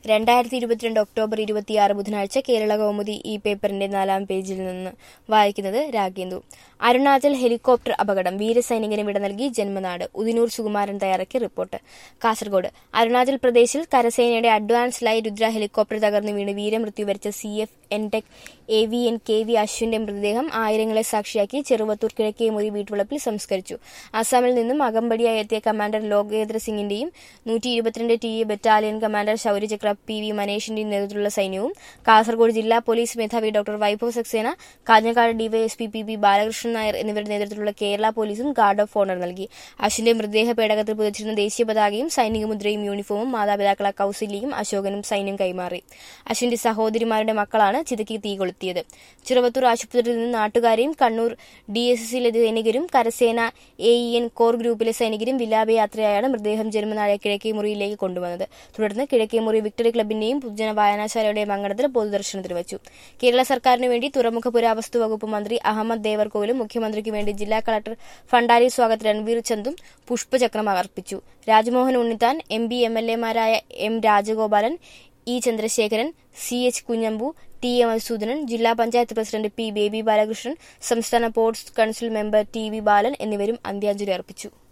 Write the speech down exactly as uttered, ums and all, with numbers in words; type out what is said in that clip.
രണ്ടായിരത്തി ഇരുപത്തിരണ്ട് ഒക്ടോബർ ഇരുപത്തിയാറ് ബുധനാഴ്ച കേരള കൗമുദി ഈ പേപ്പറിന്റെ നാലാം പേജിൽ നിന്ന് വായിക്കുന്നത് രാഗേന്ദു. അരുണാചൽ ഹെലികോപ്റ്റർ അപകടം, വീരസൈനികന് വിട നൽകി ജന്മനാട്. ഉദിനൂർ സുകുമാരൻ തയ്യാറാക്കിയ റിപ്പോർട്ട്. കാസർഗോഡ്. അരുണാചൽ പ്രദേശിൽ കരസേനയുടെ അഡ്വാൻസ് ലൈ രുദ്ര ഹെലികോപ്റ്റർ തകർന്നു വീണ് വീരമൃത്യു വരിച്ച സി എഫ് എൻടെക് A V N K V അശ്വിന്റെ മൃതദേഹം ആയിരങ്ങളെ സാക്ഷിയാക്കി ചെറുവത്തൂർ കിഴക്കേമുറി വീട്ടുവളപ്പിൽ സംസ്കരിച്ചു. അസാമിൽ നിന്നും അകമ്പടിയായി എത്തിയ കമാൻഡർ ലോകേന്ദ്ര സിംഗിന്റെയും നൂറ്റി ഇരുപത്തിരണ്ട് T A battalion commander Shaurya Chakra P V മനേഷിന്റെയും നേതൃത്വത്തിലുള്ള സൈന്യവും കാസർഗോഡ് ജില്ലാ പോലീസ് മേധാവി doctor Vaibhav Saxena, Kanhangad DYSP P P Balakrishnan Nair എന്നിവരുടെ നേതൃത്വത്തിലുള്ള കേരള പോലീസും ഗാർഡ് ഓഫ് ഓണർ നൽകി. അശ്വിന്റെ മൃതദേഹ പേടകത്തിൽ പുതച്ചിരുന്ന ദേശീയ പതാകയും സൈനിക മുദ്രയും യൂണിഫോമും മാതാപിതാക്കളായ കൌസല്യയും അശോകനും സൈന്യം കൈമാറി. അശ്വിന്റെ സഹോദരിമാരുടെ മക്കളാണ് ചിതയ്ക്ക് തീ കൊളുത്തിയത്. ചിറവത്തൂർ ആശുപത്രിയിൽ നിന്ന് നാട്ടുകാരെയും കണ്ണൂർ ഡി എസ് എസിലെ സൈനികരും കരസേന എ ഇ എൻ കോർ ഗ്രൂപ്പിലെ സൈനികരും വിലാപയാത്രയായാണ് മൃതദേഹം ജന്മനായ കിഴക്കേമുറിയിലേക്ക് കൊണ്ടുവന്നത്. തുടർന്ന് കിഴക്കേമുറി വിക്ടറി ക്ലബിന്റെയും പൊതുജന വായനശാലയുടെയും അങ്കണത്തിൽ പൊതുദർശനത്തിന് വെച്ചു. കേരള സർക്കാരിനു വേണ്ടി തുറമുഖ പുരാവസ്തു വകുപ്പ് മന്ത്രി അഹമ്മദ് ദേവർകോവിലും മുഖ്യമന്ത്രിക്ക് വേണ്ടി ജില്ലാ കളക്ടർ ഫണ്ടാരി സ്വാഗത് രൺവീർ ചന്ദും പുഷ്പചക്രം അർപ്പിച്ചു. Rajmohan Unnithan, M P M L എമാരായ M Rajagopalan, E Chandrasekharan, C H Kunhambu, T A Madhusoodanan, ജില്ലാ പഞ്ചായത്ത് പ്രസിഡന്റ് പി ബേബി ബാലകൃഷ്ണൻ, സംസ്ഥാന sports council member T V Balan എന്നിവരും അന്ത്യാഞ്ജലി അർപ്പിച്ചു.